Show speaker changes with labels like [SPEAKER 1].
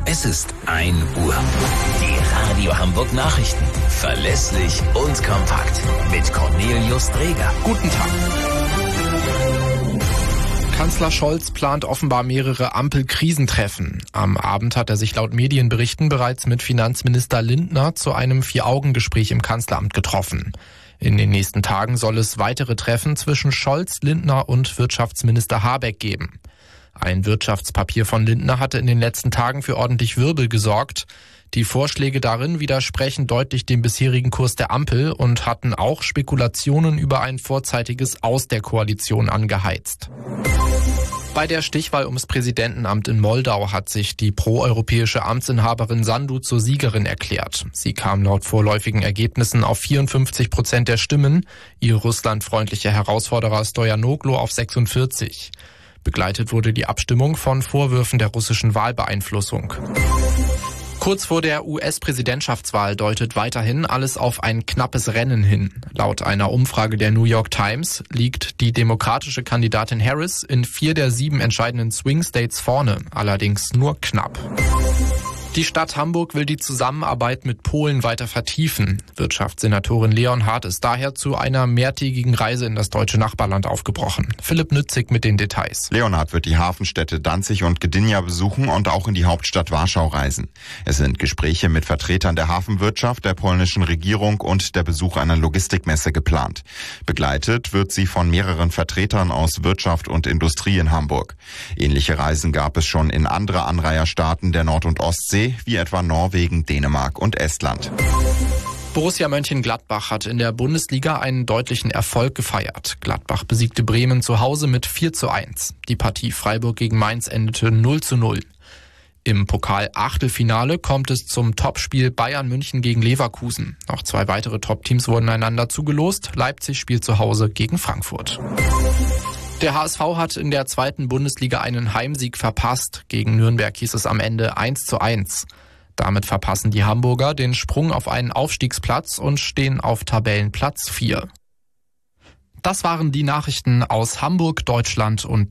[SPEAKER 1] Es ist 1 Uhr. Die Radio Hamburg Nachrichten. Verlässlich und kompakt. Mit Cornelius Dreger.
[SPEAKER 2] Guten Tag. Kanzler Scholz plant offenbar mehrere Ampel-Krisentreffen. Am Abend hat er sich laut Medienberichten bereits mit Finanzminister Lindner zu einem 4-Augen-Gespräch im Kanzleramt getroffen. In den nächsten Tagen soll es weitere Treffen zwischen Scholz, Lindner und Wirtschaftsminister Habeck geben. Ein Wirtschaftspapier von Lindner hatte in den letzten Tagen für ordentlich Wirbel gesorgt. Die Vorschläge darin widersprechen deutlich dem bisherigen Kurs der Ampel und hatten auch Spekulationen über ein vorzeitiges Aus der Koalition angeheizt. Bei der Stichwahl ums Präsidentenamt in Moldau hat sich die proeuropäische Amtsinhaberin Sandu zur Siegerin erklärt. Sie kam laut vorläufigen Ergebnissen auf 54% der Stimmen, ihr russlandfreundlicher Herausforderer Stojanoglu auf 46%. Begleitet wurde die Abstimmung von Vorwürfen der russischen Wahlbeeinflussung. Kurz vor der US-Präsidentschaftswahl deutet weiterhin alles auf ein knappes Rennen hin. Laut einer Umfrage der New York Times liegt die demokratische Kandidatin Harris in 4 der 7 entscheidenden Swing States vorne, allerdings nur knapp. Die Stadt Hamburg will die Zusammenarbeit mit Polen weiter vertiefen. Wirtschaftssenatorin Leonhardt ist daher zu einer mehrtägigen Reise in das deutsche Nachbarland aufgebrochen. Philipp Nützig mit den Details.
[SPEAKER 3] Leonhardt wird die Hafenstädte Danzig und Gdynia besuchen und auch in die Hauptstadt Warschau reisen. Es sind Gespräche mit Vertretern der Hafenwirtschaft, der polnischen Regierung und der Besuch einer Logistikmesse geplant. Begleitet wird sie von mehreren Vertretern aus Wirtschaft und Industrie in Hamburg. Ähnliche Reisen gab es schon in andere Anrainerstaaten der Nord- und Ostsee, wie etwa Norwegen, Dänemark und Estland.
[SPEAKER 2] Borussia Mönchengladbach hat in der Bundesliga einen deutlichen Erfolg gefeiert. Gladbach besiegte Bremen zu Hause mit 4:1. Die Partie Freiburg gegen Mainz endete 0:0. Im Pokal-Achtelfinale kommt es zum Topspiel Bayern München gegen Leverkusen. Noch 2 weitere Top-Teams wurden einander zugelost. Leipzig spielt zu Hause gegen Frankfurt. Der HSV hat in der 2. Bundesliga einen Heimsieg verpasst. Gegen Nürnberg hieß es am Ende 1:1. Damit verpassen die Hamburger den Sprung auf einen Aufstiegsplatz und stehen auf Tabellenplatz 4. Das waren die Nachrichten aus Hamburg, Deutschland und